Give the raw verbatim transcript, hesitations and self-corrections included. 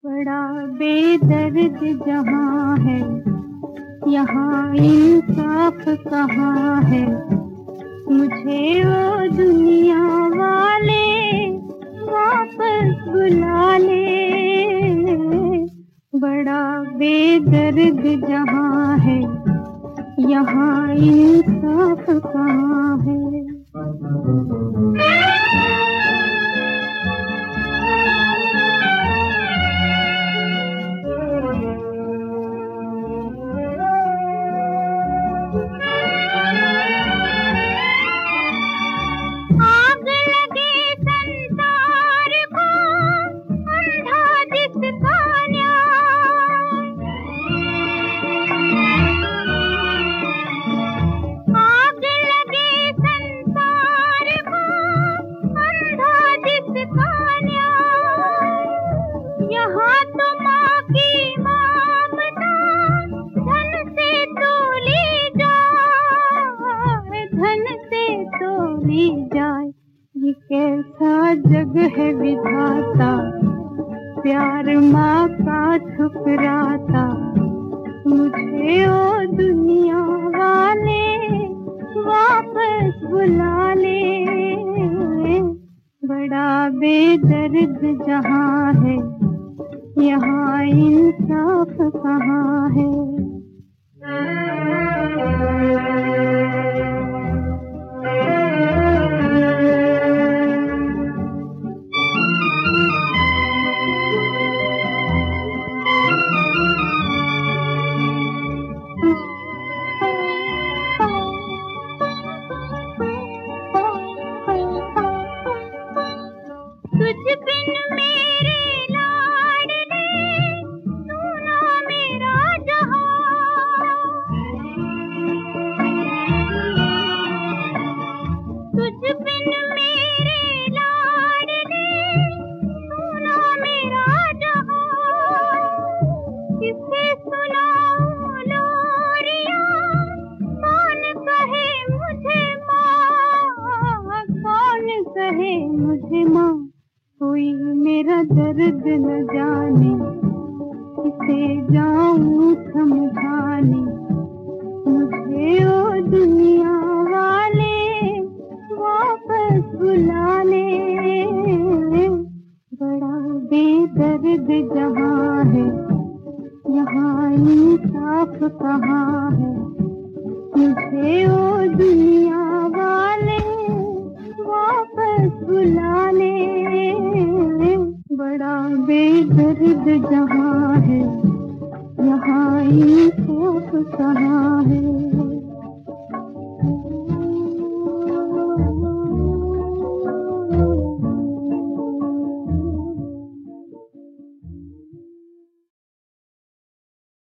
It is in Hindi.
बड़ा बेदर्द जहां है, यहाँ इंसाफ कहाँ है। मुझे वो दुनिया वाले वापस बुला ले। बड़ा बेदर्द जहां है, यहाँ इंसाफ कहाँ है। जाए ये कैसा जग है विधाता, प्यार माँ का ठुकराता। मुझे ओ दुनिया वाले वापस बुला ले। बड़ा बेदर्द जहां है, यहाँ इंसाफ कहाँ है। तुझ बिन मेरे लाडले सुना मेरा जहां। तुझ बिन मेरे लाडले सुना मेरा जहां। किसे सुनाऊं लोरियां, कौन कहे मुझे माँ, कौन कहे मुझे माँ। कोई मेरा दर्द न जाने, किसे जाऊं समझाने। मुझे ओ दुनिया वाले वापस बुला ले। बड़ा बेदर्द जहां है, यहाँ इंसाफ कहाँ है। मुझे ओ दुनिया वाले वापस बुला ले। बड़ा बेदर्द जहां है, यहाँ इंसाफ कहाँ है।